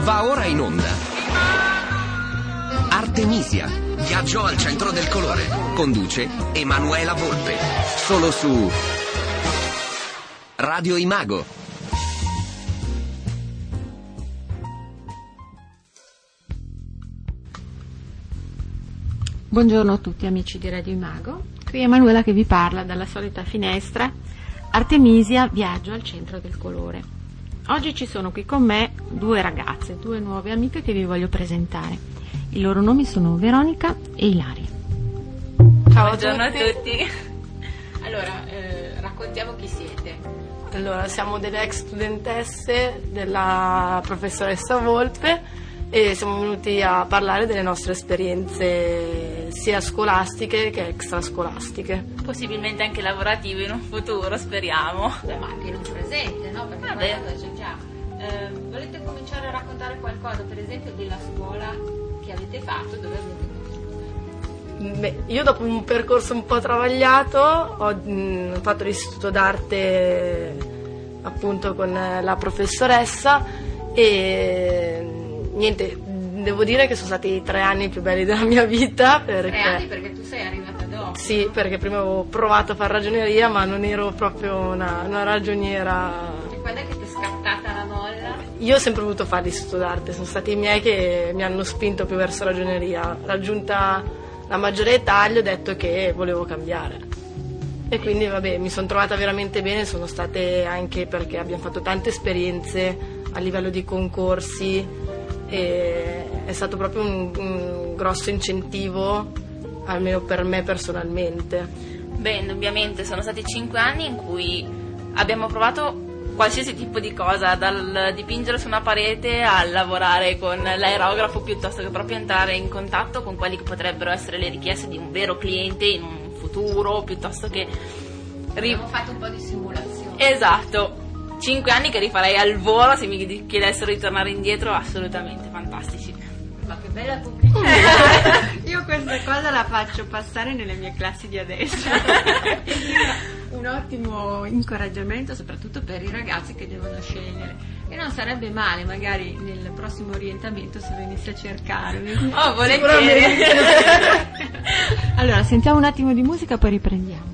Va ora in onda Artemisia, viaggio al centro del colore. Conduce Emanuela Volpe. Solo su Radio Imago. Buongiorno a tutti amici di Radio Imago. Qui è Emanuela che vi parla dalla solita finestra. Artemisia, viaggio al centro del colore. Oggi ci sono qui con me due ragazze, due nuove amiche che vi voglio presentare. I loro nomi sono Veronica e Ilaria. Ciao, buongiorno a tutti. Allora, raccontiamo chi siete. Allora, siamo delle ex studentesse della professoressa Volpe e siamo venuti a parlare delle nostre esperienze sia scolastiche che extrascolastiche. Possibilmente anche lavorative in un futuro, speriamo. Ma anche in un presente, no? Perché c'è già. Volete cominciare a raccontare qualcosa, per esempio, della scuola che avete fatto, dove avete conosciuto? Beh, io dopo un percorso un po' travagliato ho fatto l'istituto d'arte appunto con la professoressa e niente, devo dire che sono stati i 3 anni più belli della mia vita. 3 anni perché tu sei arrivata dopo? Sì, perché prima avevo provato a fare ragioneria ma non ero proprio una ragioniera. E quando è che ti è scattata la molla? Io ho sempre voluto fare l'istituto d'arte, sono stati i miei che mi hanno spinto più verso ragioneria. Raggiunta la maggiore età gli ho detto che volevo cambiare e quindi vabbè, mi sono trovata veramente bene. Sono state anche perché abbiamo fatto tante esperienze a livello di concorsi e è stato proprio un grosso incentivo, almeno per me personalmente. Beh, indubbiamente sono stati 5 anni in cui abbiamo provato qualsiasi tipo di cosa, dal dipingere su una parete al lavorare con l'aerografo, piuttosto che proprio entrare in contatto con quelli che potrebbero essere le richieste di un vero cliente in un futuro, piuttosto che... Abbiamo fatto un po' di simulazione. Esatto. 5 anni che rifarei al volo se mi chiedessero di tornare indietro, assolutamente fantastici. Ma che bella pubblicità! Io questa cosa la faccio passare nelle mie classi di adesso. Un ottimo incoraggiamento soprattutto per i ragazzi che devono scegliere. E non sarebbe male magari nel prossimo orientamento se venisse a cercare. Oh, volentieri! Allora, sentiamo un attimo di musica poi riprendiamo.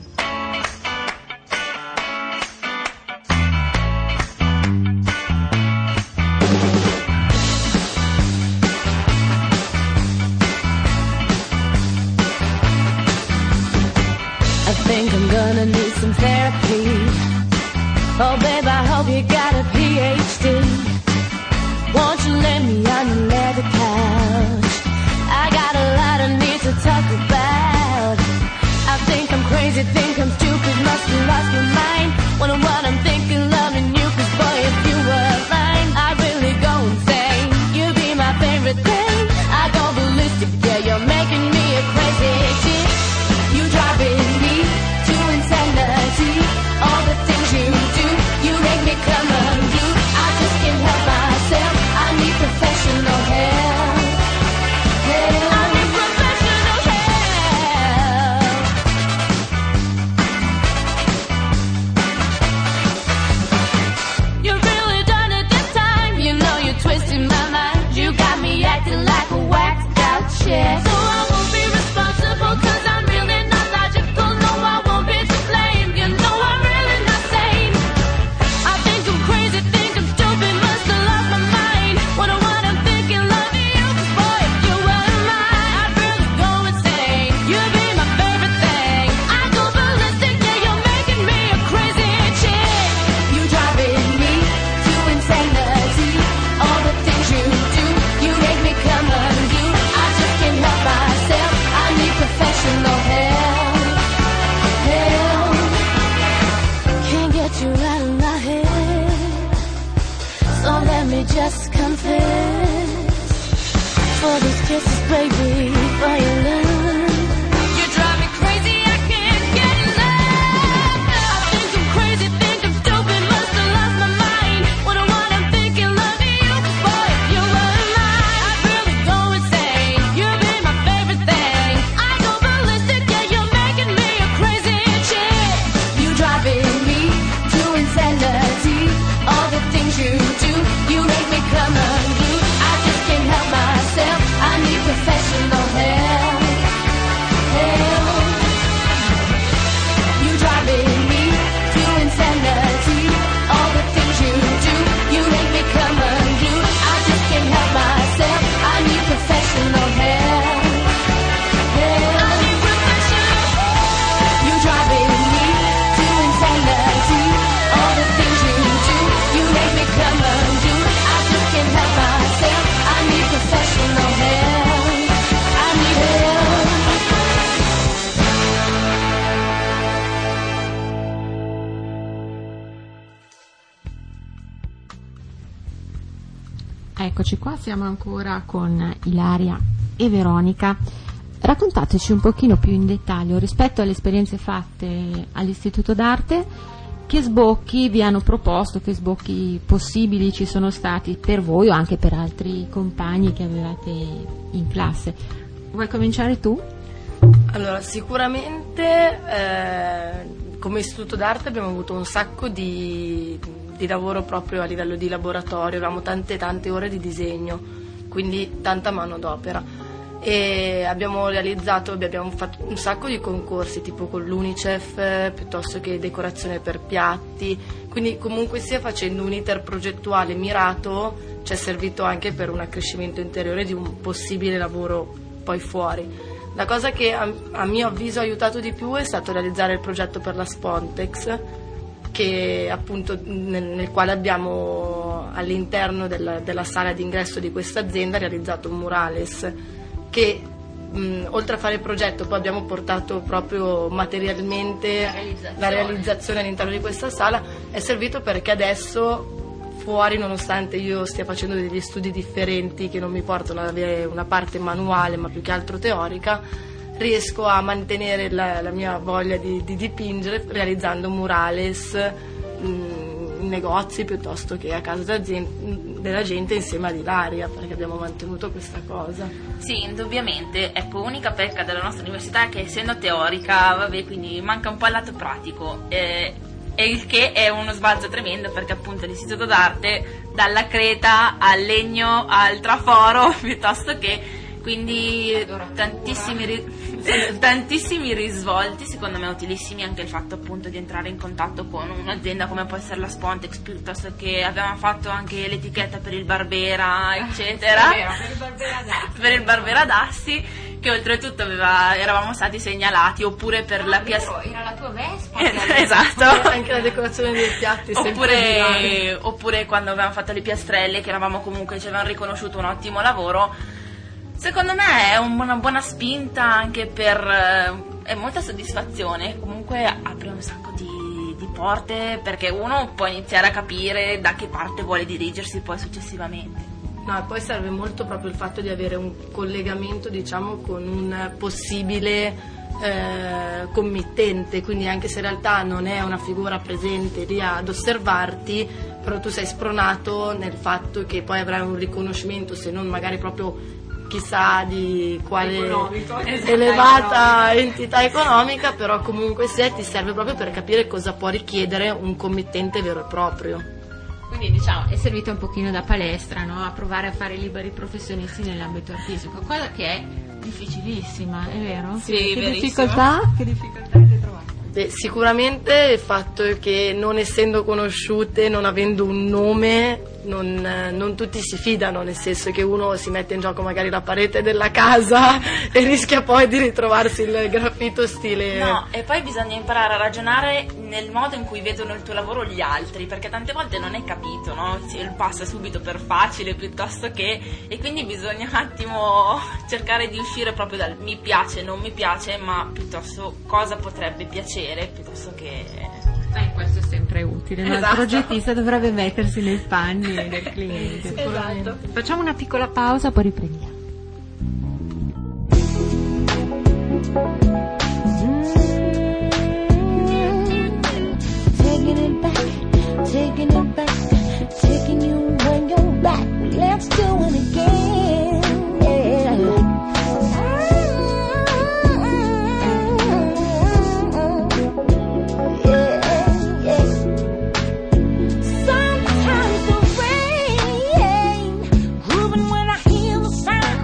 Gonna need some therapy. Oh babe, I hope you got a PhD. Won't you lay me on the leather couch? I got a lot I need to talk about. I think I'm crazy, think I'm stupid, must have lost my mind. Wonder what I'm thinking, loving you, 'cause boy, if you were mine, I'd really go insane. You'd be my favorite thing. I go ballistic, yeah, you're making me a crazy chick. You driving me to insanity. All the things you do, you make me come unglued. I just can't help myself. I need professional help. I need professional help. You're really done it this time. You know you're twisting my mind. You got me acting like a waxed out chick. So I won't be responsible 'cause I'm really not logical. No, I won't be to blame. You know I'm really not sane. I think I'm crazy, think I'm stupid, must have lost my mind. Wonder what I'm thinking, loving you, 'cause boy, if you were mine, I'd really go insane. You'd be my favorite thing. I go ballistic, yeah, you're making me a crazy chick. You driving me to insanity. All the things you do, you make me come unglued. I just can't help myself. I need professional help. Can't get you out of my head. So let me just confess. For these kisses, baby, for your love. You drive me crazy, I can't get enough. I think I'm crazy, think I'm stupid, must have lost my mind. Wonder what I'm thinking, loving you, 'cause boy, if you were mine, I'd really go insane. You'd be my favorite thing. I go ballistic, yeah, you're making me a crazy chick. You driving me to insanity. All the things you do, you make me come unglued. I Eccoci qua, siamo ancora con Ilaria e Veronica. Raccontateci un pochino più in dettaglio rispetto alle esperienze fatte all'Istituto d'Arte, che sbocchi vi hanno proposto, che sbocchi possibili ci sono stati per voi o anche per altri compagni che avevate in classe. Vuoi cominciare tu? Allora, sicuramente come Istituto d'Arte abbiamo avuto un sacco di lavoro proprio a livello di laboratorio, avevamo tante ore di disegno, quindi tanta manodopera, e abbiamo fatto un sacco di concorsi tipo con l'Unicef, piuttosto che decorazione per piatti, quindi comunque sia facendo un iter progettuale mirato ci è servito anche per un accrescimento interiore di un possibile lavoro poi fuori. La cosa che a mio avviso ha aiutato di più è stato realizzare il progetto per la Spontex, che appunto nel quale abbiamo all'interno della sala d'ingresso di questa azienda realizzato un murales che oltre a fare il progetto poi abbiamo portato proprio materialmente la realizzazione all'interno di questa sala. È servito perché adesso fuori, nonostante io stia facendo degli studi differenti che non mi portano ad avere una parte manuale ma più che altro teorica, riesco a mantenere la mia voglia di dipingere realizzando murales in negozi piuttosto che a casa della gente insieme ad Ilaria, perché abbiamo mantenuto questa cosa. Sì, indubbiamente. Ecco, unica pecca della nostra università è che essendo teorica, quindi manca un po' il lato pratico, e il che è uno sbalzo tremendo, perché appunto l'Istituto d'Arte dalla creta al legno al traforo piuttosto che, quindi tantissimi risvolti, secondo me utilissimi, anche il fatto appunto di entrare in contatto con un'azienda come può essere la Spontex, piuttosto che avevamo fatto anche l'etichetta per il Barbera eccetera, per il Barbera d'Asti, che oltretutto eravamo stati segnalati, oppure per la era la tua Vespa. Esatto, anche la decorazione dei piatti oppure quando avevamo fatto le piastrelle, che eravamo comunque, ci avevano riconosciuto un ottimo lavoro. Secondo me è una buona spinta anche è molta soddisfazione, comunque apre un sacco di porte, perché uno può iniziare a capire da che parte vuole dirigersi poi successivamente. No, e poi serve molto proprio il fatto di avere un collegamento, diciamo, con un possibile committente, quindi anche se in realtà non è una figura presente lì ad osservarti, però tu sei spronato nel fatto che poi avrai un riconoscimento, se non magari proprio chissà di quale elevata entità economica, però comunque ti serve proprio per capire cosa può richiedere un committente vero e proprio. Quindi diciamo è servito un pochino da palestra, no? A provare a fare liberi professionisti nell'ambito artistico, cosa che è difficilissima, è vero? Sì, che verissimo. difficoltà avete trovato? Sicuramente il fatto che non essendo conosciute, non avendo un nome, non tutti si fidano, nel senso che uno si mette in gioco magari la parete della casa e rischia poi di ritrovarsi il graffito stile... No, e poi bisogna imparare a ragionare nel modo in cui vedono il tuo lavoro gli altri, perché tante volte non è capito, no? Si passa subito per facile piuttosto che... e quindi bisogna un attimo cercare di uscire proprio dal mi piace, non mi piace, ma piuttosto cosa potrebbe piacere, piuttosto che... Questo è sempre utile, no? Esatto. Il progettista dovrebbe mettersi nei panni del cliente. Esatto. Facciamo una piccola pausa, poi riprendiamo. Taking it back, taking you when you're back. Let's do it again, yeah. Sometimes the rain, grooving when I hear the sound.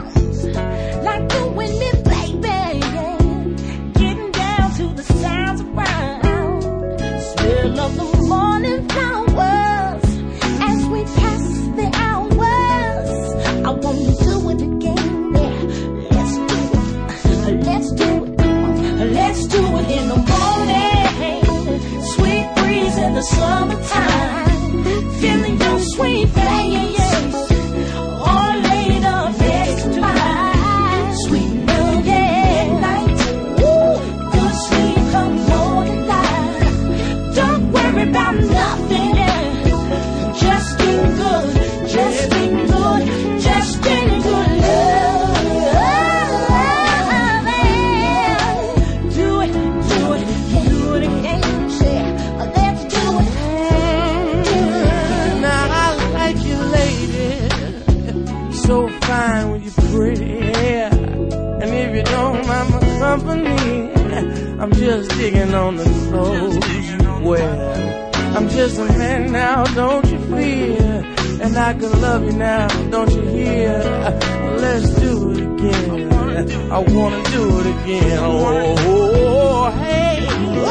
mind with your pretty hair. And if you don't mind my company, I'm just digging on the clothes you wear. I'm just a man now, don't you fear? And I can love you now, don't you hear? Let's do it again. I wanna do it again. Oh, hey.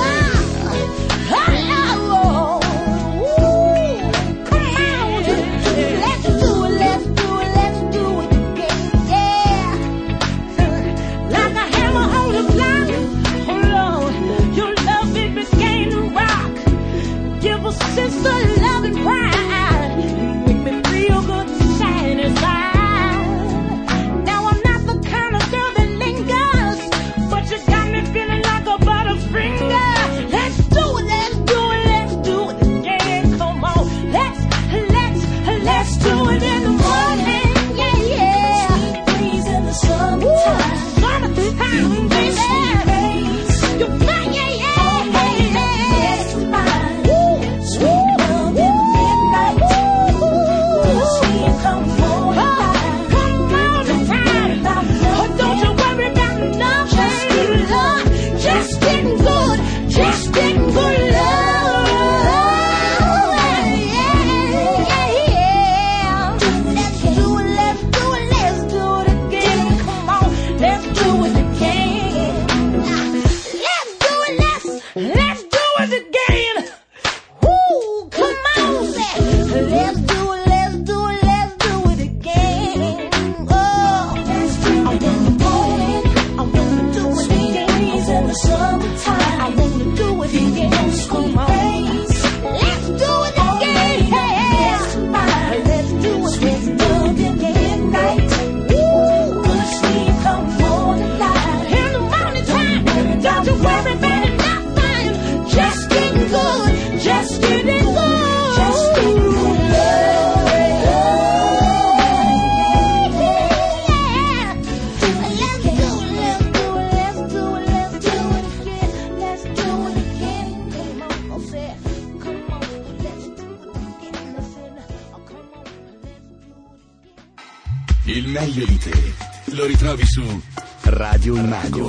Hello. Come on. Let's do it again. Yeah. Like a hammer on the block. Oh Lord, your love it began to rock. Give a sense of love and pride. Make me feel good inside inside. Feeling like a butterfinger. Let's do it again. Come on, let's do it in the morning. Yeah. Sweet breeze in the summertime. Summertime, baby. You fly, yeah. Let's remind. Sweet love in the midnight. Sweet come on, come on the time. Oh, don't you worry about nothing. Just getting good love. Yeah. Let's do it again. Come on, let's do it again. Let's do it again. Woo, come on, let's do it again. Oh, I wanna do it again. In the summertime, I wanna do it again. Come on, let's do it again. Let's do it with love in the midnight. Good sleep, come on alive. In the morning time, don't you worry about it, nothing. Just getting good, just getting good, just getting good love. Il meglio di te lo ritrovi su Radio Imago.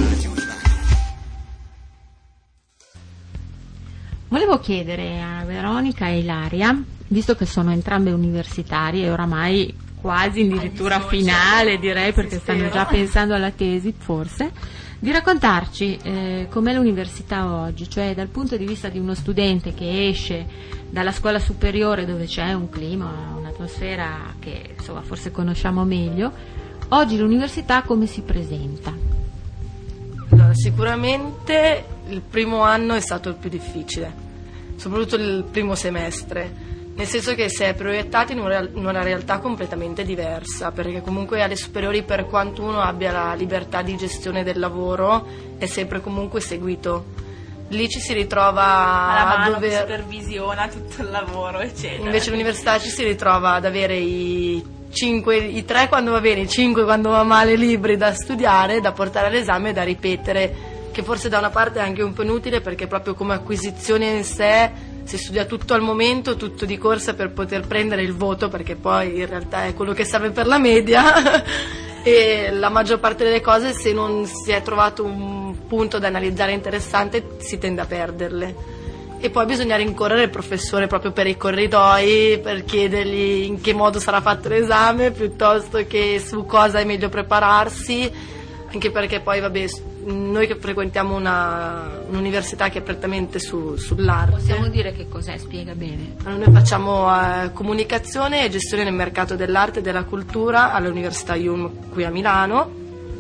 Volevo chiedere a Veronica e Ilaria, visto che sono entrambe universitarie e oramai quasi addirittura finale, direi, perché stanno già pensando alla tesi, forse, di raccontarci com'è l'università oggi, cioè dal punto di vista di uno studente che esce dalla scuola superiore dove c'è un clima, un'atmosfera che insomma forse conosciamo meglio. Oggi l'università come si presenta? Allora, sicuramente il primo anno è stato il più difficile, soprattutto il primo semestre, nel senso che si è proiettati in una realtà completamente diversa, perché comunque alle superiori, per quanto uno abbia la libertà di gestione del lavoro, è sempre comunque seguito. Lì ci si ritrova alla mano, a dover supervisiona tutto il lavoro, eccetera. Invece all'università ci si ritrova ad avere i 3 quando va bene, i 5 quando va male libri da studiare, da portare all'esame e da ripetere, che forse da una parte è anche un po' inutile, perché proprio come acquisizione in sé si studia tutto al momento, tutto di corsa per poter prendere il voto, perché poi in realtà è quello che serve per la media e la maggior parte delle cose, se non si è trovato un punto da analizzare interessante, si tende a perderle. E poi bisogna rincorrere il professore proprio per i corridoi, per chiedergli in che modo sarà fatto l'esame, piuttosto che su cosa è meglio prepararsi, anche perché poi vabbè, noi che frequentiamo un'università che è prettamente sull'arte. Possiamo dire che cos'è? Spiega bene. Allora, noi facciamo comunicazione e gestione nel mercato dell'arte e della cultura all'Università IUM qui a Milano,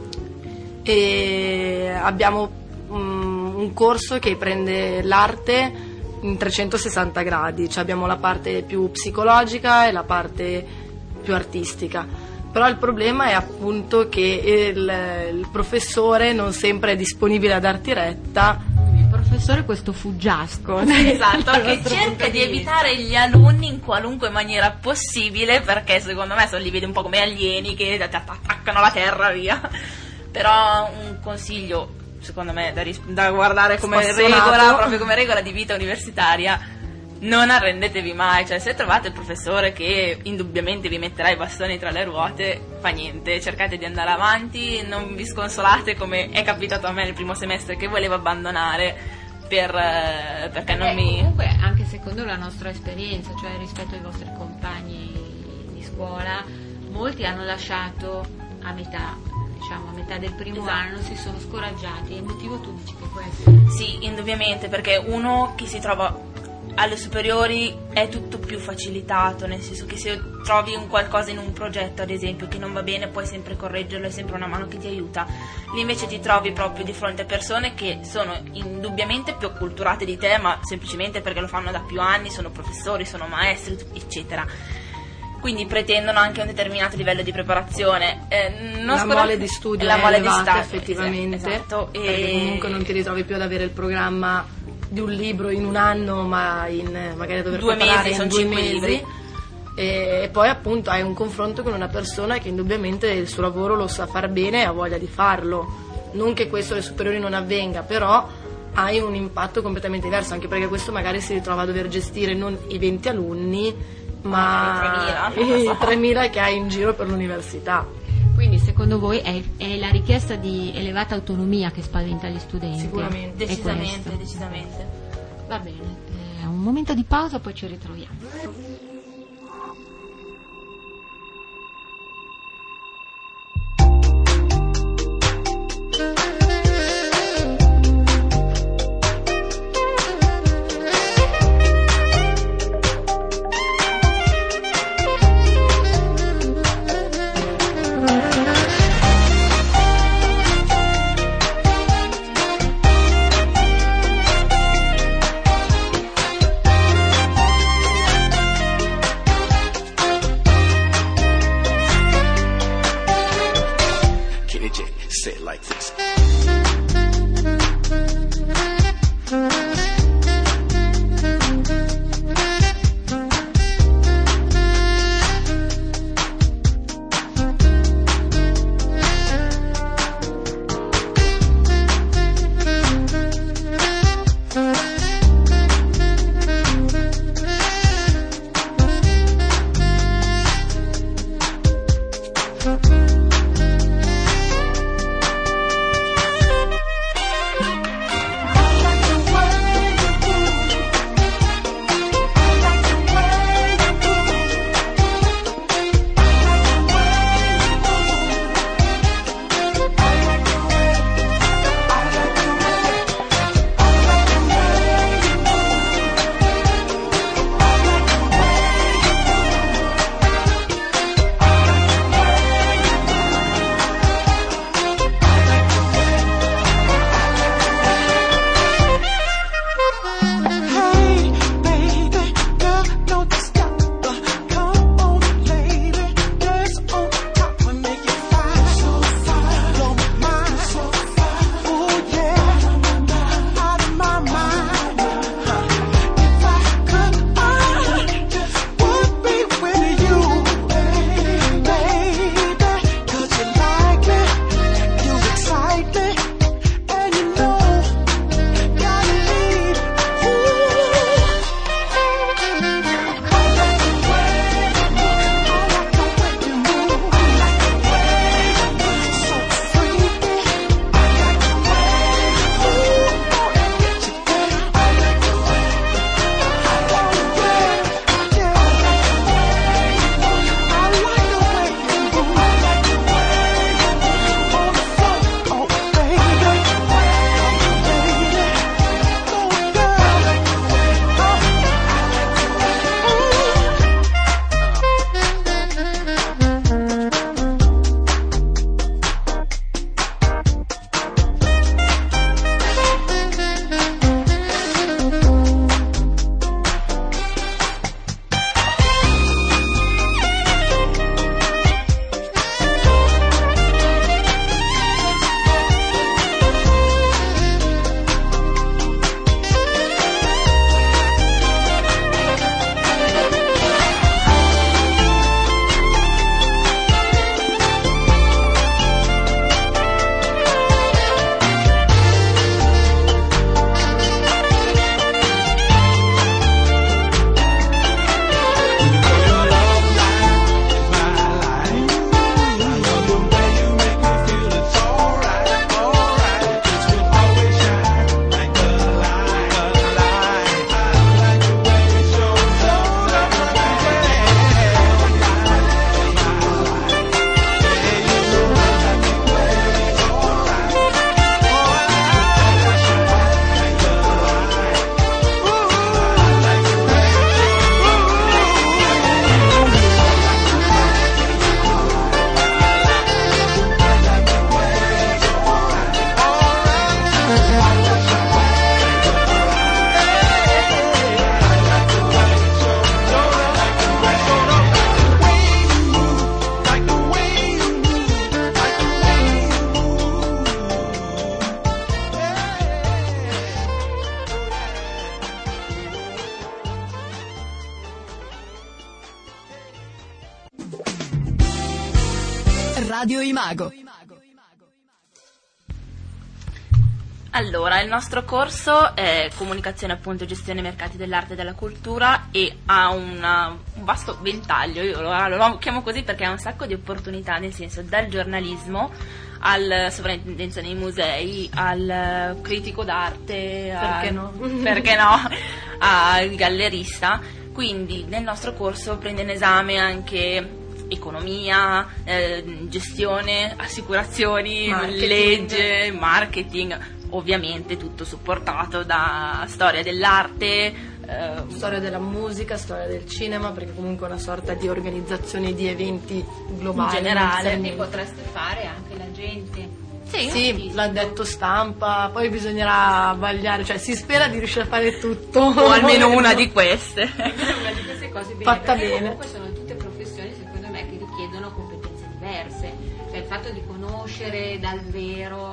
e abbiamo un corso che prende l'arte in 360 gradi, cioè abbiamo la parte più psicologica e la parte più artistica. Però il problema è appunto che il professore non sempre è disponibile a darti retta. Il professore, questo fuggiasco. Esatto, che cerca di evitare gli alunni in qualunque maniera possibile, perché secondo me li vede un po' come alieni che ti attaccano la terra, via. Però un consiglio, secondo me, da guardare come regola, proprio come regola di vita universitaria: non arrendetevi mai, cioè se trovate il professore che indubbiamente vi metterà i bastoni tra le ruote, fa niente, cercate di andare avanti, non vi sconsolate come è capitato a me il primo semestre che volevo abbandonare perché non mi... Comunque anche secondo la nostra esperienza, cioè rispetto ai vostri compagni di scuola, molti hanno lasciato a metà, diciamo a metà del primo anno, si sono scoraggiati. Il motivo tu dici che può essere? Sì, indubbiamente, perché uno che si trova alle superiori è tutto più facilitato, nel senso che se trovi un qualcosa in un progetto, ad esempio, che non va bene, puoi sempre correggerlo, è sempre una mano che ti aiuta. Lì invece ti trovi proprio di fronte a persone che sono indubbiamente più acculturate di te, ma semplicemente perché lo fanno da più anni, sono professori, sono maestri, eccetera. Quindi pretendono anche un determinato livello di preparazione. La mole di studio la è mole elevata, di effettivamente, esatto, perché comunque non ti ritrovi più ad avere il programma di un libro in un anno, ma magari a dover 2 preparare mesi, in sono 2 5 mesi. libri. E poi appunto hai un confronto con una persona che indubbiamente il suo lavoro lo sa far bene e ha voglia di farlo. Non che questo alle superiori non avvenga, però hai un impatto completamente diverso, anche perché questo magari si ritrova a dover gestire non i 20 alunni, ma i 3.000 che hai in giro per l'università. Quindi secondo voi è la richiesta di elevata autonomia che spaventa gli studenti? Sicuramente. Decisamente. Va bene, un momento di pausa, poi ci ritroviamo. Radio Imago. Allora, il nostro corso è comunicazione, appunto, gestione mercati dell'arte e della cultura, e ha un vasto ventaglio, io lo chiamo così perché ha un sacco di opportunità, nel senso, dal giornalismo al sovrintendenza dei musei, al critico d'arte, perché no, al gallerista. Quindi nel nostro corso prende in esame anche economia, gestione, assicurazioni, legge, marketing, ovviamente tutto supportato da storia dell'arte, storia della musica, storia del cinema, perché comunque è una sorta di organizzazione di eventi globali in generale. Ne potreste fare anche la gente. Sì, l'ha detto stampa, poi bisognerà vagliare, cioè si spera di riuscire a fare tutto. O almeno una di queste. Una di queste cose bene, fatta perché bene. Comunque sono tutte professioni, secondo me, che richiedono competenze diverse. Cioè il fatto di conoscere dal vero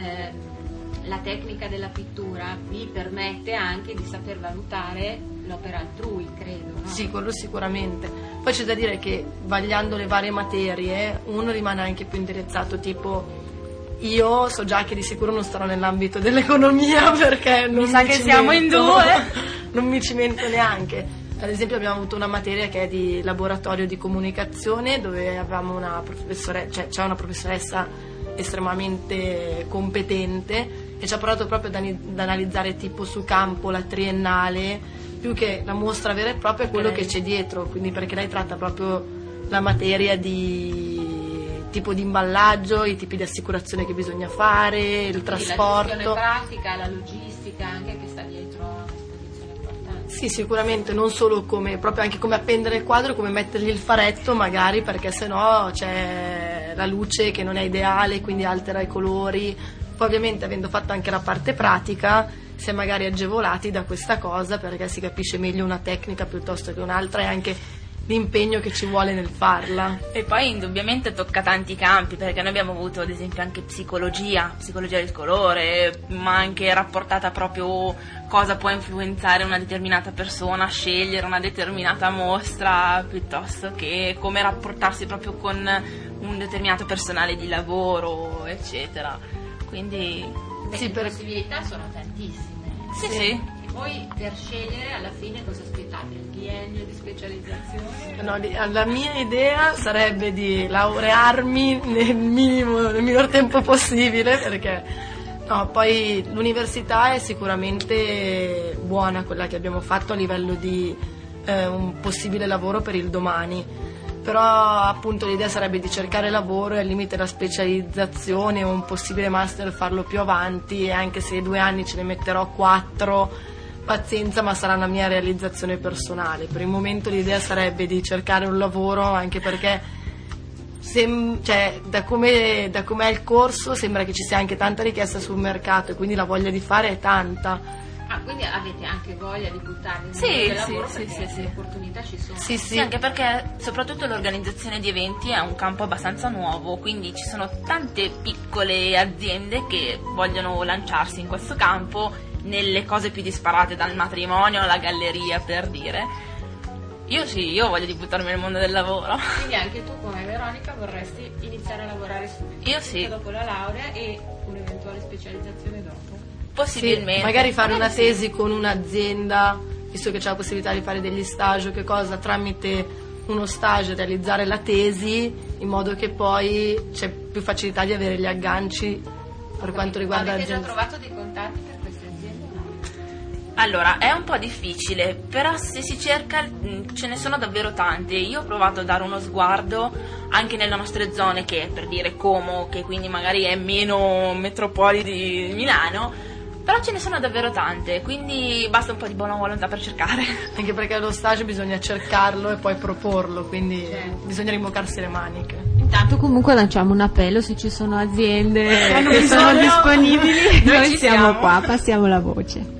la tecnica della pittura vi permette anche di saper valutare l'opera altrui, credo, no? Sì, quello sicuramente. Poi c'è da dire che vagliando le varie materie uno rimane anche più indirizzato, tipo io so già che di sicuro non starò nell'ambito dell'economia perché non mi sa che siamo in due. Non mi cimento neanche. Ad esempio abbiamo avuto una materia che è di laboratorio di comunicazione, dove avevamo una professoressa, cioè c'è una professoressa estremamente competente e ci ha provato proprio ad analizzare tipo su campo la triennale, più che la mostra vera e propria, quello che c'è dietro, quindi perché lei tratta proprio la materia di tipo di imballaggio, i tipi di assicurazione che bisogna fare, il trasporto. La gestione pratica, la logistica anche che sta dietro a un'esposizione importante. Sì, sicuramente, non solo come, proprio anche come appendere il quadro, come mettergli il faretto magari, perché sennò c'è la luce che non è ideale, quindi altera i colori. Poi ovviamente avendo fatto anche la parte pratica si è magari agevolati da questa cosa, perché si capisce meglio una tecnica piuttosto che un'altra, e anche l'impegno che ci vuole nel farla. E poi indubbiamente tocca tanti campi, perché noi abbiamo avuto ad esempio anche psicologia del colore, ma anche rapportata proprio cosa può influenzare una determinata persona a scegliere una determinata mostra, piuttosto che come rapportarsi proprio con un determinato personale di lavoro, eccetera. Quindi le possibilità sono tantissime. Sì. E voi per scegliere alla fine cosa aspettate? Il biennio di specializzazione? No, la mia idea sarebbe di laurearmi nel minor tempo possibile, perché poi l'università è sicuramente buona, quella che abbiamo fatto a livello di un possibile lavoro per il domani. Però appunto l'idea sarebbe di cercare lavoro e al limite la specializzazione o un possibile master farlo più avanti, e anche se 2 anni ce ne metterò 4, pazienza, ma sarà una mia realizzazione personale. Per il momento l'idea sarebbe di cercare un lavoro, anche perché da come è il corso sembra che ci sia anche tanta richiesta sul mercato, e quindi la voglia di fare è tanta. Quindi avete anche voglia di buttarvi nel mondo del lavoro, perché sì. le opportunità ci sono. Sì, anche perché soprattutto l'organizzazione di eventi è un campo abbastanza nuovo, quindi ci sono tante piccole aziende che vogliono lanciarsi in questo campo, nelle cose più disparate, dal matrimonio alla galleria, per dire. Io voglio di buttarmi nel mondo del lavoro. Quindi anche tu, come Veronica, vorresti iniziare a lavorare subito? Io sì. Dopo la laurea e un'eventuale specializzazione dopo? Possibilmente. Sì, magari fare una tesi con un'azienda, visto che c'è la possibilità di fare degli stage o che cosa, tramite uno stage realizzare la tesi, in modo che poi c'è più facilità di avere gli agganci per quanto riguarda l'azienda. l'azienda. Avete già trovato dei contatti per queste aziende? No? Allora, è un po' difficile, però se si cerca ce ne sono davvero tante. Io ho provato a dare uno sguardo anche nelle nostre zone, che per dire Como, che quindi magari è meno metropoli di Milano, però ce ne sono davvero tante, quindi basta un po' di buona volontà per cercare. Anche perché lo stage bisogna cercarlo e poi proporlo, quindi bisogna rimboccarsi le maniche. Intanto comunque lanciamo un appello: se ci sono aziende che sono disponibili, noi siamo qua, passiamo la voce.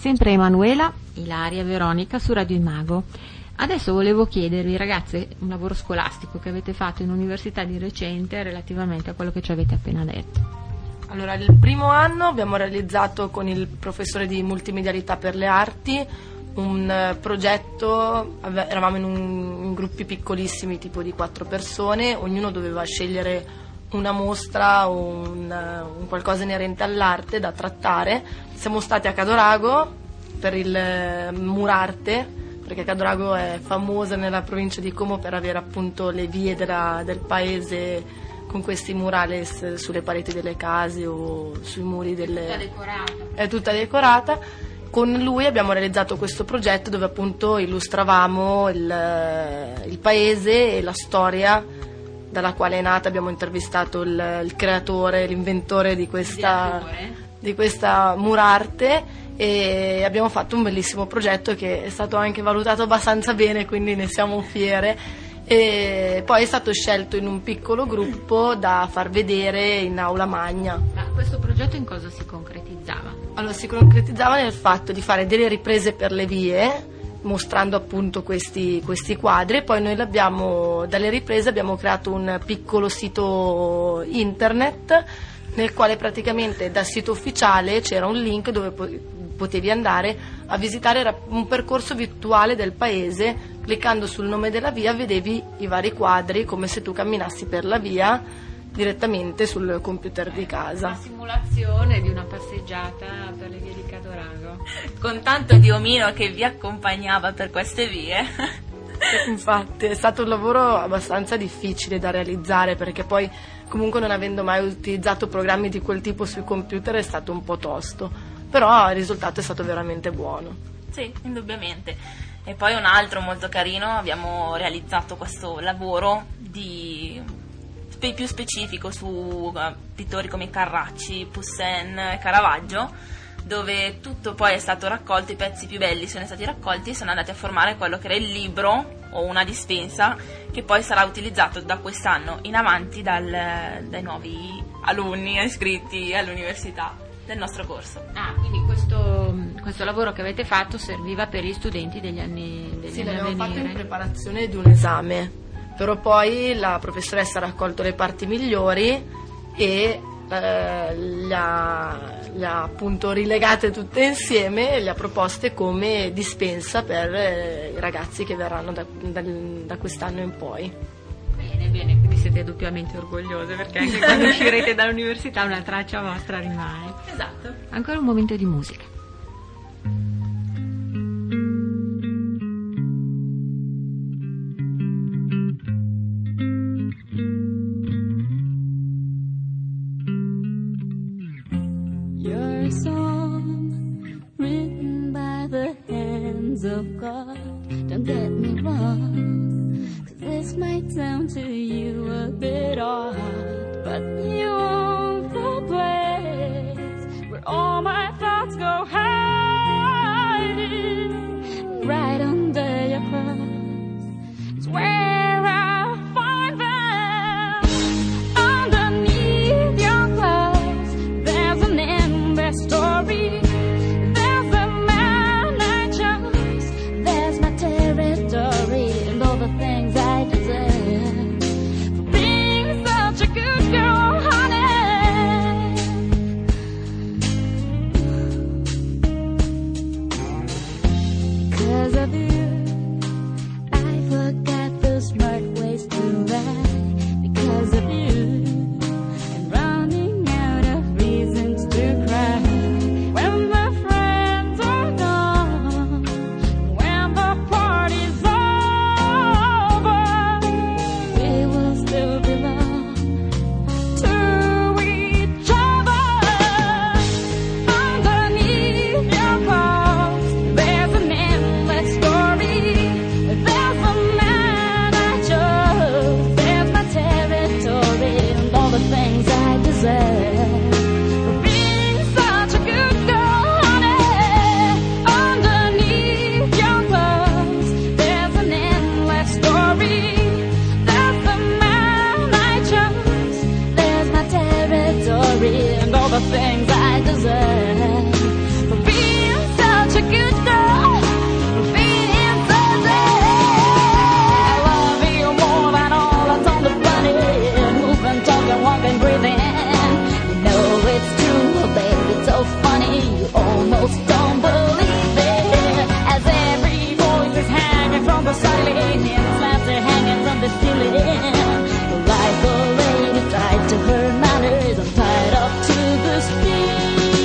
sempre Emanuela, Ilaria e Veronica su Radio Imago. Adesso volevo chiedervi, ragazze, un lavoro scolastico che avete fatto in università di recente relativamente a quello che ci avete appena detto. Allora, il primo anno abbiamo realizzato con il professore di multimedialità per le arti un progetto, eravamo in gruppi piccolissimi, tipo di 4 persone, ognuno doveva scegliere una mostra o un qualcosa inerente all'arte da trattare. Siamo stati a Cadorago per il Murarte, perché Cadorago è famosa nella provincia di Como per avere appunto le vie del paese con questi murales sulle pareti delle case o sui muri è tutta decorata. Con lui abbiamo realizzato questo progetto dove appunto illustravamo il paese e la storia dalla quale è nata. Abbiamo intervistato il creatore, l'inventore di questa murarte, e abbiamo fatto un bellissimo progetto che è stato anche valutato abbastanza bene, quindi ne siamo fiere, e poi è stato scelto in un piccolo gruppo da far vedere in aula magna. Ma questo progetto in cosa si concretizzava? Allora, si concretizzava nel fatto di fare delle riprese per le vie, mostrando appunto questi quadri, e poi noi dalle riprese abbiamo creato un piccolo sito internet nel quale praticamente dal sito ufficiale c'era un link dove potevi andare a visitare, era un percorso virtuale del paese. Cliccando sul nome della via vedevi i vari quadri come se tu camminassi per la via direttamente sul computer di casa. Una simulazione di una passeggiata per le vie di Cadorago, con tanto di omino che vi accompagnava per queste vie. Infatti è stato un lavoro abbastanza difficile da realizzare, perché poi comunque, non avendo mai utilizzato programmi di quel tipo sui computer, è stato un po' tosto, però il risultato è stato veramente buono. Sì, indubbiamente. E poi un altro molto carino, abbiamo realizzato questo lavoro più specifico su pittori come Carracci, Poussin, Caravaggio, dove tutto poi è stato raccolto, i pezzi più belli sono stati raccolti e sono andati a formare quello che era il libro o una dispensa che poi sarà utilizzato da quest'anno in avanti dai nuovi alunni iscritti all'università del nostro corso. Quindi questo lavoro che avete fatto serviva per gli studenti degli anni a venire? Sì, l'abbiamo fatto in preparazione di un esame, però poi la professoressa ha raccolto le parti migliori e le ha appunto rilegate tutte insieme e le ha proposte come dispensa per i ragazzi che verranno da quest'anno in poi. Bene, quindi siete doppiamente orgogliose, perché anche quando uscirete dall'università una traccia vostra rimane. Esatto. Ancora un momento di musica. You're a song written by the hands of God. Don't get me wrong, 'cause this might sound to you a bit odd, but you own the place where all my thoughts go hiding. Right under your cross is where I find them. Underneath your clothes there's an endless story. There's a man I chose, there's my territory, and all the things I deserve for being such a good girl, honey. 'Cause of you I forgot the smart ways to ride. Because of you I'm running out of reasons to cry. When the friends are gone, when the party's over, we will still belong to each other. Underneath your clothes there's an endless story. There's a man I chose, there's my territory, and all the things I deserve for being such a good girl, honey. Underneath your clothes there's an endless story. There's the man I chose, there's my territory, and all the things I deserve for being such a and breathing. You know it's true, baby, it's so funny, you almost don't believe it. As every voice is hanging from the ceiling, and slabs are hanging from the ceiling. Like a lady tied to her manners, I'm tied up to the steel.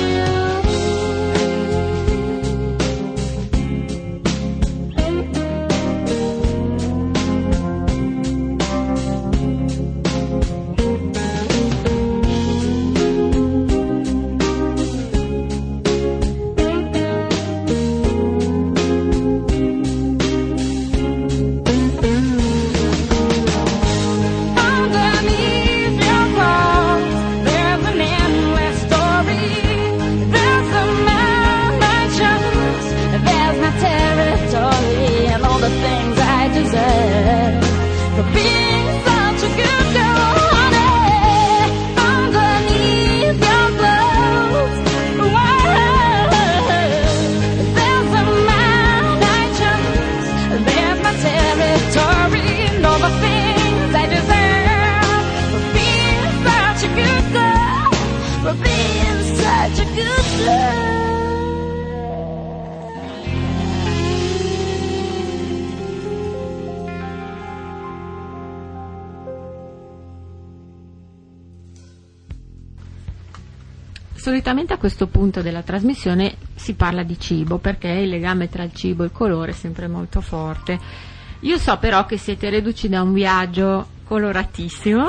Solitamente a questo punto della trasmissione si parla di cibo, perché il legame tra il cibo e il colore è sempre molto forte. Io so però che siete reduci da un viaggio coloratissimo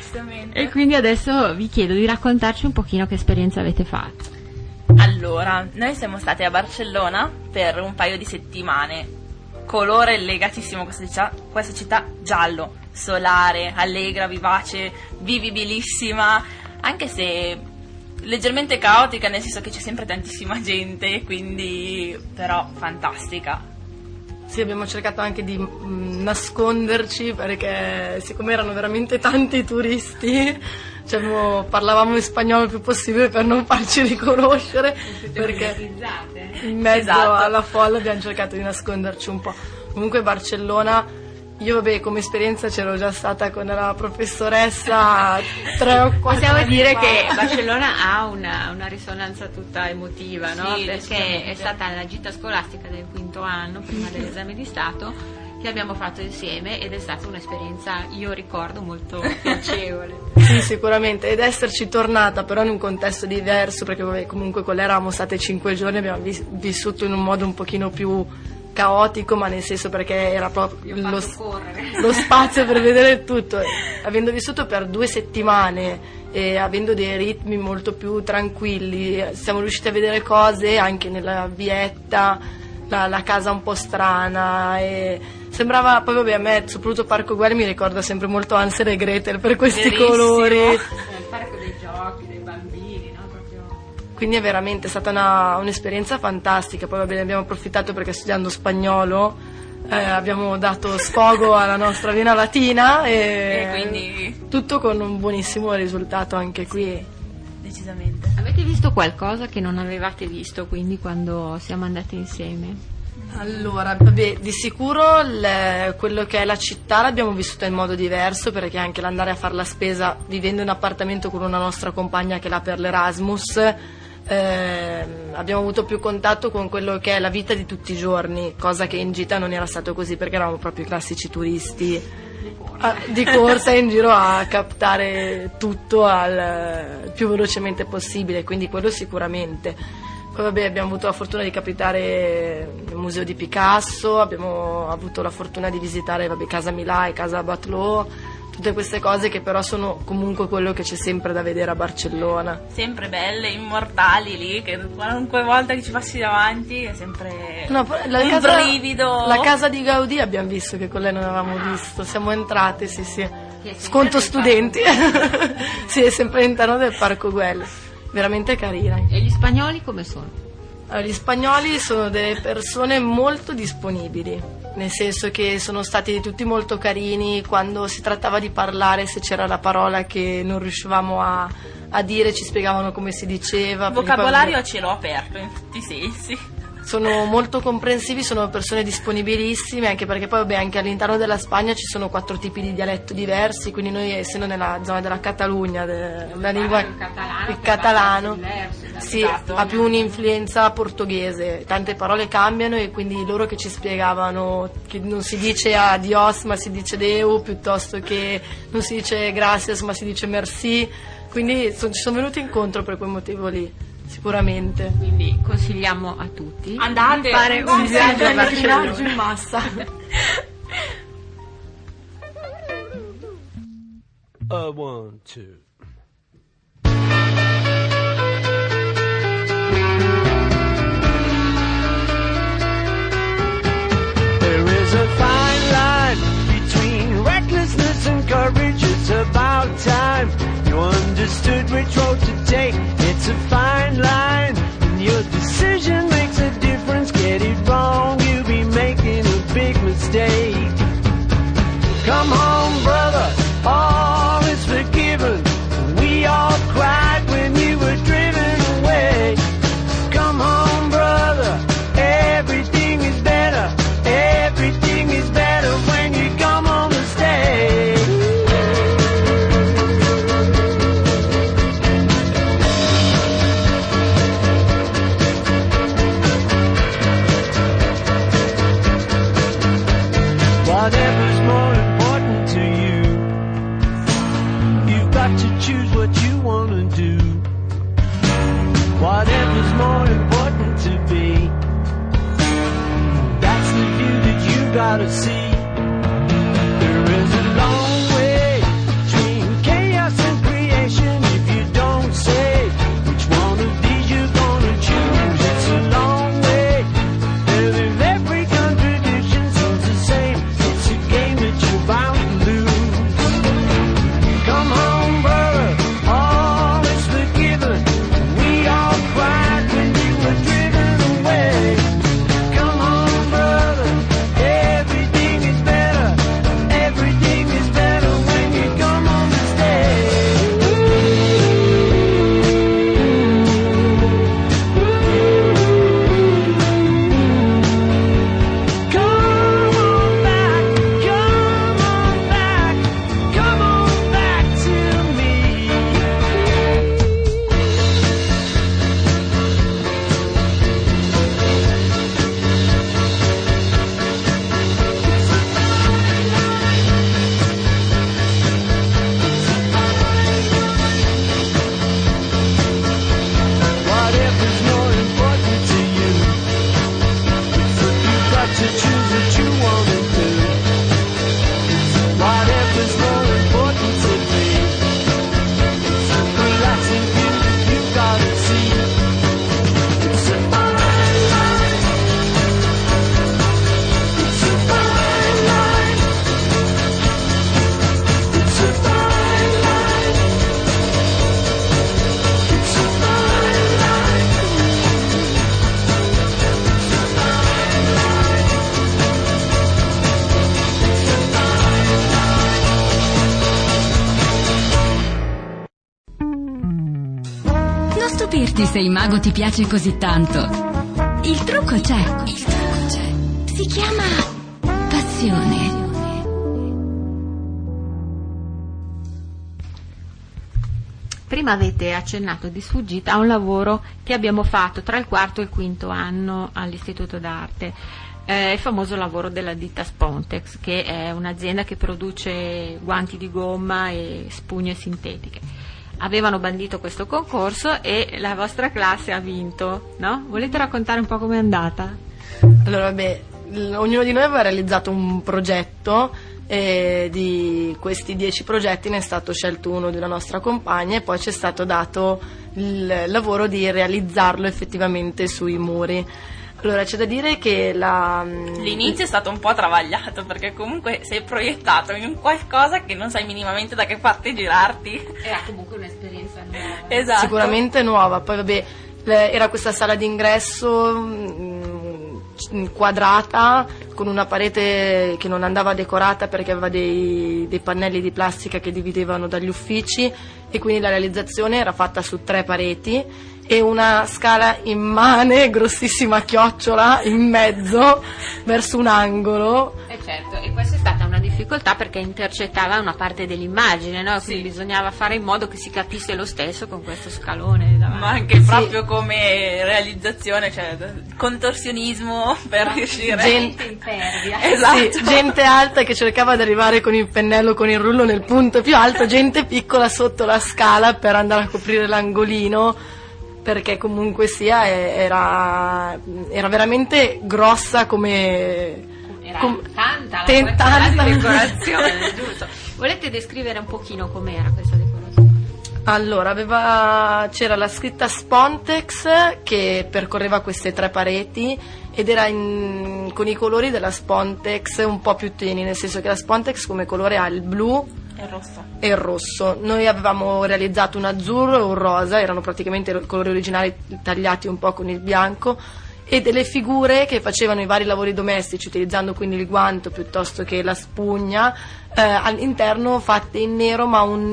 e quindi adesso vi chiedo di raccontarci un pochino che esperienza avete fatto. Allora, noi siamo stati a Barcellona per un paio di settimane. Colore legatissimo a questa città, giallo, solare, allegra, vivace, vivibilissima, anche se leggermente caotica, nel senso che c'è sempre tantissima gente, quindi però fantastica. Sì, abbiamo cercato anche di nasconderci, perché siccome erano veramente tanti turisti, parlavamo in spagnolo il più possibile per non farci riconoscere, perché in mezzo alla folla abbiamo cercato di nasconderci un po'. Comunque Barcellona, io come esperienza c'ero già stata con la professoressa 3 o 4 Possiamo dire fa. che Barcellona ha una risonanza tutta emotiva, no? Sì, Perché è stata la gita scolastica del 5º anno, prima dell'esame di Stato, che abbiamo fatto insieme, ed è stata un'esperienza, io ricordo, molto piacevole. Sì, sicuramente, ed esserci tornata però in un contesto diverso, perché comunque con lei eravamo state 5 giorni, abbiamo vissuto in un modo un pochino più caotico, ma nel senso perché era proprio lo spazio per vedere tutto. Avendo vissuto per 2 settimane e avendo dei ritmi molto più tranquilli, siamo riusciti a vedere cose anche nella vietta, la casa un po' strana, e sembrava, poi a me soprattutto Parco Güell mi ricorda sempre molto Hansel e Gretel per questi Verissimo. colori. Il parco dei giochi, dei bambini, no? Quindi è veramente stata un'esperienza fantastica. Poi abbiamo approfittato perché studiando spagnolo abbiamo dato sfogo alla nostra vena latina e quindi tutto con un buonissimo risultato anche qui. Decisamente. Avete visto qualcosa che non avevate visto quindi quando siamo andati insieme? Allora, di sicuro quello che è la città l'abbiamo vissuta in modo diverso, perché anche l'andare a fare la spesa vivendo in appartamento con una nostra compagna che è là per l'Erasmus, abbiamo avuto più contatto con quello che è la vita di tutti i giorni, cosa che in gita non era stato così, perché eravamo proprio i classici turisti di corsa in giro a captare tutto il più velocemente possibile, quindi quello sicuramente. Poi abbiamo avuto la fortuna di capitare il museo di Picasso, abbiamo avuto la fortuna di visitare Casa Milà e Casa Batlló, tutte queste cose che però sono comunque quello che c'è sempre da vedere a Barcellona. Sempre belle, immortali lì, che qualunque volta che ci passi davanti è sempre un brivido. La casa di Gaudì abbiamo visto, che con lei non avevamo visto, siamo entrate, sì. Sconto studenti. Sì, è sempre all'interno del Parco Güell. Veramente carina. E gli spagnoli come sono? Allora, gli spagnoli sono delle persone molto disponibili, nel senso che sono stati tutti molto carini. Quando si trattava di parlare, se c'era la parola che non riuscivamo a dire, ci spiegavano come si diceva. Vocabolario a cielo aperto in tutti i sensi. sono molto comprensivi, sono persone disponibilissime, anche perché poi vabbè, anche all'interno della Spagna ci sono 4 tipi di dialetto diversi, quindi noi essendo nella zona della Catalogna, la lingua il catalano sì, ha più un'influenza portoghese, tante parole cambiano e quindi loro che ci spiegavano che non si dice adios ma si dice deu, piuttosto che non si dice gracias ma si dice merci, quindi ci sono venuti incontro per quel motivo lì. Sicuramente. Quindi consigliamo a tutti andate di fare un viaggio a Barcellona in massa. 1, 2. There is a fine line between recklessness and courage. It's about time you understood which road to take. It's a fine line, and your decision makes a difference. Get it wrong, you'll be making a big mistake. Come home, brother, all is forgiven. We all cried when you were driven away. Come home, brother, everything is better. Everything is better when you come home and stay. Whatever's more important to you, you've got to choose what you want to do. Whatever's more important to be, that's the view that you gotta see. There is a long way between chaos and creation. If you don't say which one of these you're gonna choose, it's a long way. And if every contradiction seems the same, it's a game that you're bound to lose. Come home, brother, all is forgiven. We all cried when you were driven away. Come home, brother, everything is better. Everything is better when you come home and stay. Come on back, come on back, come on back to me. Whatever's more important to you, you've got to choose what you want to do. Whatever's more important to me, that's the view that you've got to see. It's a fine line. It's a fine line. It's a fine line. It's a fine line. Non stupirti se il mago ti piace così tanto. Il trucco c'è. Si chiama passione. Prima avete accennato di sfuggita a un lavoro che abbiamo fatto tra il quarto e il quinto anno all'Istituto d'Arte, il famoso lavoro della ditta Spontex, che è un'azienda che produce guanti di gomma e spugne sintetiche. Avevano bandito questo concorso e la vostra classe ha vinto, no? Volete raccontare un po' com'è andata? Allora, vabbè, ognuno di noi aveva realizzato un progetto e di questi 10 progetti ne è stato scelto uno della nostra compagna e poi ci è stato dato il lavoro di realizzarlo effettivamente sui muri. Allora, c'è da dire che l'inizio è stato un po' travagliato, perché comunque sei proiettato in qualcosa che non sai minimamente da che parte girarti. Era comunque un'esperienza nuova. Esatto. Sicuramente nuova. Poi vabbè, era questa sala d'ingresso quadrata, con una parete che non andava decorata perché aveva dei pannelli di plastica che dividevano dagli uffici, e quindi la realizzazione era fatta su 3 pareti e una scala immane, grossissima chiocciola in mezzo verso un angolo. Certo, e questa è stata una difficoltà perché intercettava una parte dell'immagine, no? Quindi bisognava fare in modo che si capisse lo stesso con questo scalone davanti. Ma anche proprio come realizzazione, cioè contorsionismo per riuscire. Gente impervia. Esatto. Sì, gente alta che cercava di arrivare con il pennello, con il rullo nel punto più alto, gente piccola sotto la scala per andare a coprire l'angolino, perché comunque sia era veramente grossa come... Era tanta decorazione, giusto. Volete descrivere un pochino com'era questa decorazione? Allora, c'era la scritta Spontex che percorreva queste 3 pareti ed era con i colori della Spontex un po' più tenui, nel senso che la Spontex come colore ha il blu e il rosso. Noi avevamo realizzato un azzurro e un rosa, erano praticamente i colori originali tagliati un po' con il bianco, e delle figure che facevano i vari lavori domestici utilizzando quindi il guanto piuttosto che la spugna, all'interno fatte in nero, ma un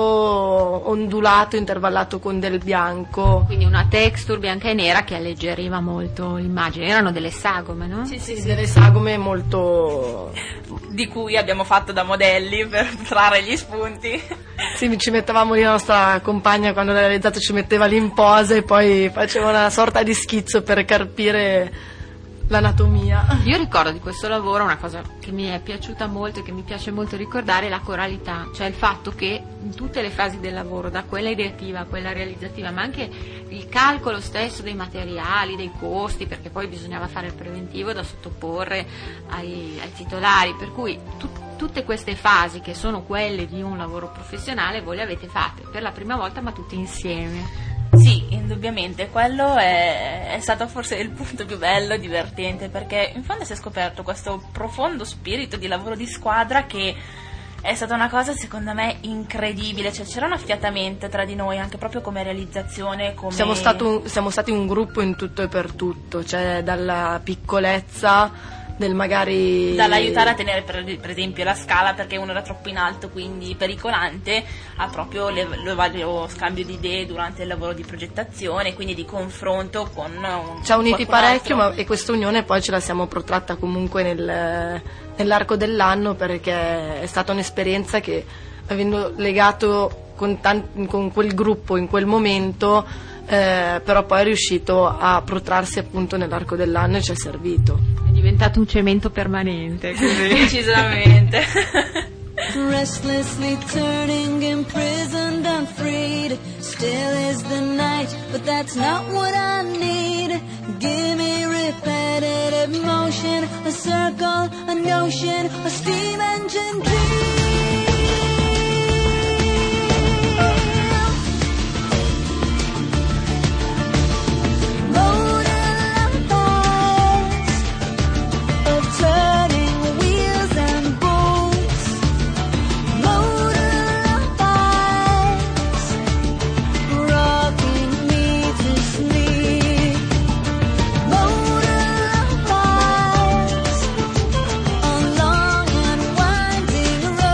nero ondulato intervallato con del bianco, quindi una texture bianca e nera che alleggeriva molto l'immagine. Erano delle sagome, no? Sì, delle sagome molto, di cui abbiamo fatto da modelli per trarre gli spunti. Sì, ci mettevamo lì, la nostra compagna quando l'ha realizzato ci metteva lì in posa e poi faceva una sorta di schizzo per carpire l'anatomia. Io ricordo di questo lavoro una cosa che mi è piaciuta molto e che mi piace molto ricordare, la coralità, cioè il fatto che in tutte le fasi del lavoro, da quella ideativa a quella realizzativa, ma anche il calcolo stesso dei materiali, dei costi, perché poi bisognava fare il preventivo da sottoporre ai titolari, per cui tutte queste fasi che sono quelle di un lavoro professionale voi le avete fatte per la prima volta, ma tutte insieme. Sì, indubbiamente, quello è stato forse il punto più bello, divertente, perché in fondo si è scoperto questo profondo spirito di lavoro di squadra che è stata una cosa secondo me incredibile, cioè c'era un affiatamento tra di noi anche proprio come realizzazione, come... Siamo stati un gruppo in tutto e per tutto, cioè dalla piccolezza del magari dall'aiutare a tenere per esempio la scala perché uno era troppo in alto, quindi pericolante, a proprio lo scambio di idee durante il lavoro di progettazione, quindi di confronto con ci ha uniti parecchio, altro. e questa unione poi ce la siamo protratta comunque nell'arco dell'anno, perché è stata un'esperienza che, avendo legato con quel gruppo in quel momento, però poi è riuscito a protrarsi appunto nell'arco dell'anno e ci è servito. È diventato un cemento permanente, così. Decisamente. Restlessly turning, imprisoned, unfreed. Still is the night, but that's not what I need. Give me repetitive motion, a circle, a notion, a steam engine dream. Long and winding road.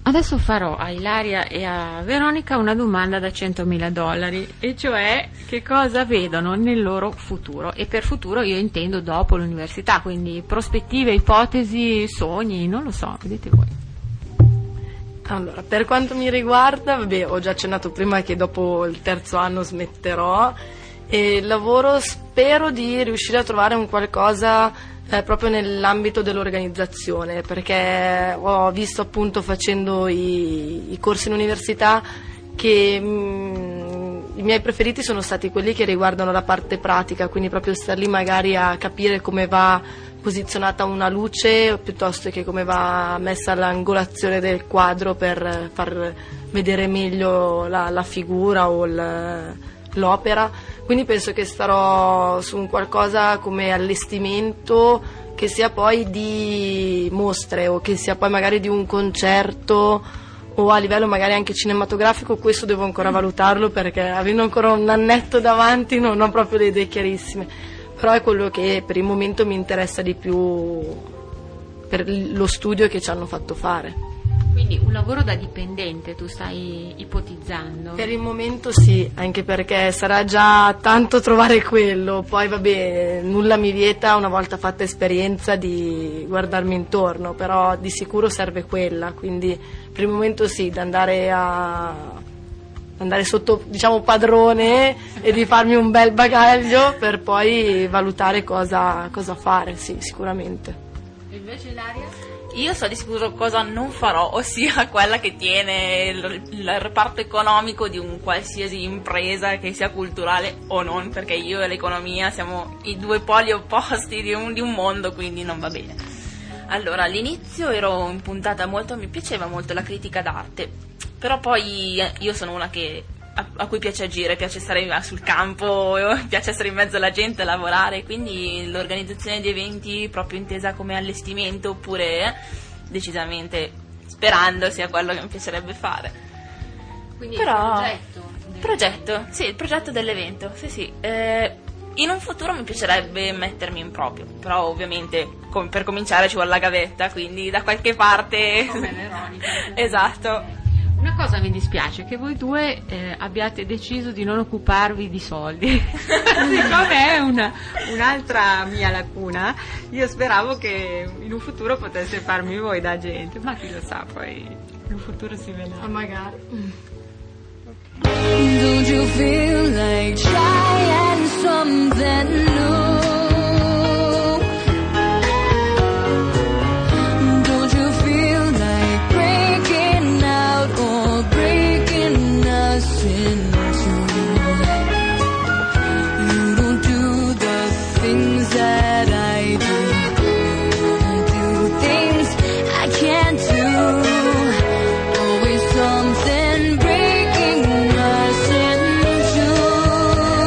Adesso farò a Ilaria e a Veronica una domanda da $100.000, e cioè che cosa vedono nel loro futuro. E per futuro io intendo dopo l'università, quindi prospettive, ipotesi, sogni, non lo so, vedete voi. Allora, per quanto mi riguarda, ho già accennato prima che dopo il terzo anno smetterò, e il lavoro spero di riuscire a trovare un qualcosa proprio nell'ambito dell'organizzazione, perché ho visto appunto facendo i corsi in università che i miei preferiti sono stati quelli che riguardano la parte pratica, quindi proprio star lì magari a capire come va posizionata una luce piuttosto che come va messa l'angolazione del quadro per far vedere meglio la figura o l'opera. Quindi penso che starò su un qualcosa come allestimento, che sia poi di mostre o che sia poi magari di un concerto o a livello magari anche cinematografico. Questo devo ancora valutarlo, perché avendo ancora un annetto davanti non ho proprio le idee chiarissime, però è quello che per il momento mi interessa di più per lo studio che ci hanno fatto fare. Quindi un lavoro da dipendente tu stai ipotizzando? Per il momento sì, anche perché sarà già tanto trovare quello, poi nulla mi vieta una volta fatta esperienza di guardarmi intorno, però di sicuro serve quella, quindi per il momento sì, da andare sotto, diciamo, padrone e di farmi un bel bagaglio per poi valutare cosa fare, sì, sicuramente. E invece Ilaria? Io so di sicuro cosa non farò, ossia quella che tiene il reparto economico di un qualsiasi impresa, che sia culturale o non, perché io e l'economia siamo i due poli opposti di un mondo, quindi non va bene. Allora, all'inizio ero impuntata molto, mi piaceva molto la critica d'arte, però poi io sono una che a cui piace agire, piace stare sul campo, piace essere in mezzo alla gente, lavorare, quindi l'organizzazione di eventi proprio intesa come allestimento, oppure decisamente sperando sia quello che mi piacerebbe fare. Quindi però, il progetto, sì, il progetto dell'evento, sì. In un futuro mi piacerebbe mettermi in proprio, però ovviamente per cominciare ci vuole la gavetta, quindi da qualche parte. Come Veronica. Esatto. Una cosa mi dispiace, che voi due abbiate deciso di non occuparvi di soldi. Siccome è un'altra mia lacuna, io speravo che in un futuro poteste farmi voi da agente, ma chi lo sa, poi in un futuro si vedrà. Magari. Don't you feel like trying something new? Something breaking us in two.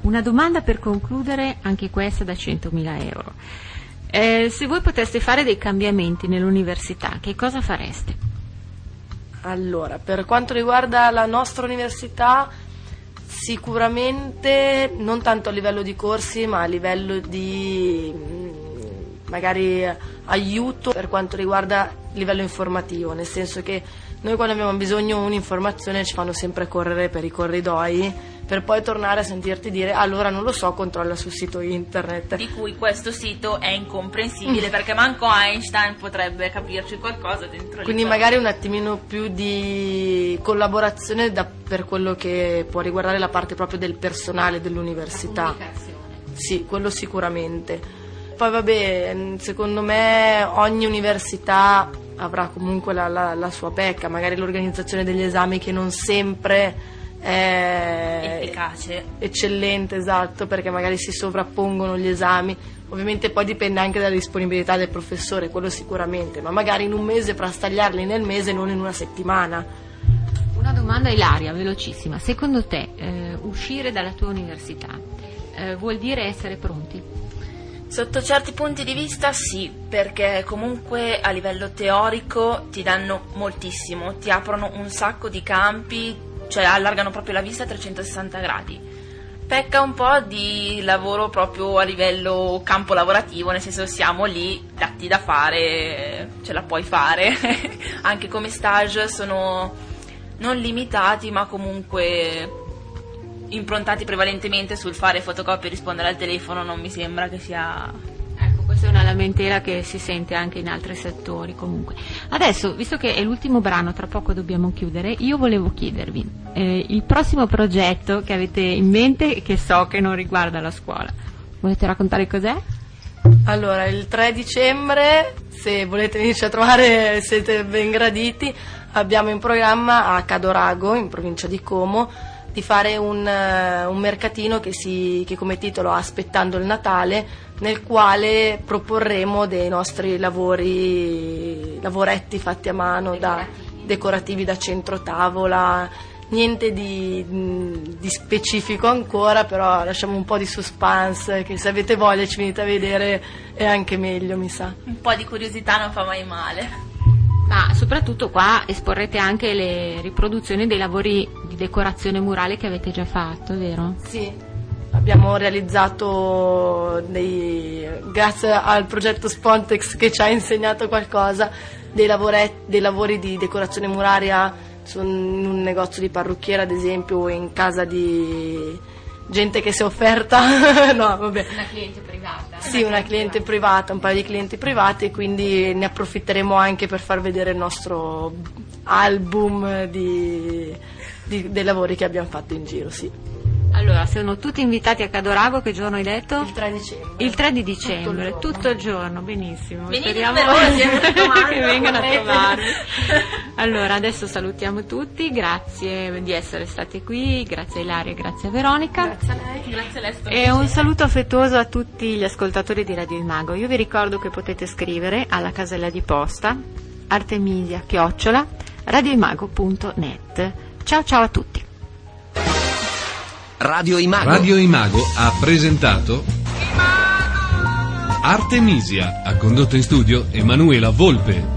una domanda per concludere, anche questa da 100.000 euro. Se voi poteste fare dei cambiamenti nell'università, che cosa fareste? Allora, per quanto riguarda la nostra università, sicuramente non tanto a livello di corsi, ma a livello di magari aiuto per quanto riguarda il livello informativo, nel senso che noi quando abbiamo bisogno di un'informazione ci fanno sempre correre per i corridoi per poi tornare a sentirti dire allora non lo so, controlla sul sito internet. Di cui questo sito è incomprensibile perché manco Einstein potrebbe capirci qualcosa dentro. Quindi magari un attimino più di collaborazione per quello che può riguardare la parte proprio del personale dell'università. La comunicazione. Sì, quello sicuramente. Poi vabbè, secondo me ogni università avrà comunque la sua pecca, magari l'organizzazione degli esami che non sempre è efficace, eccellente, esatto, perché magari si sovrappongono gli esami. Ovviamente poi dipende anche dalla disponibilità del professore, quello sicuramente, ma magari in un mese per stagliarli nel mese, non in una settimana. Una domanda Ilaria, velocissima. Secondo te uscire dalla tua università vuol dire essere pronti? Sotto certi punti di vista sì, perché comunque a livello teorico ti danno moltissimo, ti aprono un sacco di campi, cioè allargano proprio la vista a 360 gradi. Pecca un po' di lavoro proprio a livello campo lavorativo, nel senso siamo lì, datti da fare, ce la puoi fare. Anche come stage sono non limitati, ma comunque improntati prevalentemente sul fare fotocopie e rispondere al telefono. Non mi sembra che sia... Ecco, questa è una lamentela che si sente anche in altri settori. Comunque adesso, visto che è l'ultimo brano, tra poco dobbiamo chiudere, io volevo chiedervi il prossimo progetto che avete in mente, che so che non riguarda la scuola. Volete raccontare cos'è? Allora, il 3 dicembre, se volete venirci a trovare siete ben graditi, abbiamo in programma a Cadorago, in provincia di Como, di fare un mercatino che come titolo ha Aspettando il Natale, nel quale proporremo dei nostri lavoretti fatti a mano, decorativi da centro tavola, niente di specifico ancora, però lasciamo un po' di suspense, che se avete voglia ci venite a vedere è anche meglio, mi sa. Un po' di curiosità non fa mai male. Ma soprattutto qua esporrete anche le riproduzioni dei lavori di decorazione murale che avete già fatto, vero? Sì, abbiamo realizzato grazie al progetto Spontex che ci ha insegnato qualcosa, dei lavori di decorazione muraria in un negozio di parrucchiera, ad esempio, o in casa di gente che si è offerta. No, vabbè. Una cliente privata. Sì, una cliente privata, un paio di clienti privati, e quindi ne approfitteremo anche per far vedere il nostro album dei lavori che abbiamo fatto in giro, sì. Allora, sono tutti invitati a Cadorago, che giorno hai detto? Il 3 dicembre. Il 3 di dicembre, tutto il giorno, benissimo. Venite Speriamo che vengano a trovarvi. Allora, adesso salutiamo tutti, grazie di essere stati qui, grazie a Ilaria e grazie a Veronica. Grazie a lei. Grazie a lei. E un saluto affettuoso a tutti gli ascoltatori di Radio Il Mago. Io vi ricordo che potete scrivere alla casella di posta artemisia@radioimago.net. Ciao ciao a tutti. Radio Imago. Radio Imago ha presentato Artemisia, ha condotto in studio Emanuela Volpe.